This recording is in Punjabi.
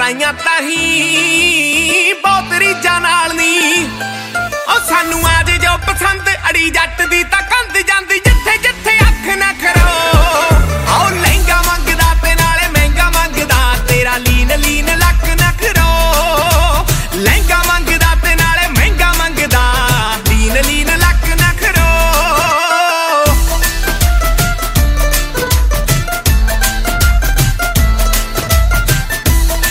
ਕਰਾਈਆਂ ਤਾਹੀਂ ਬਹੁਤ ਰੀਝਾਂ ਨਾਲ ਨੀ। ਉਹ ਸਾਨੂੰ ਆਜੇ ਜੋ ਪਸੰਦ ਅੜੀ ਜੱਟ ਦੀ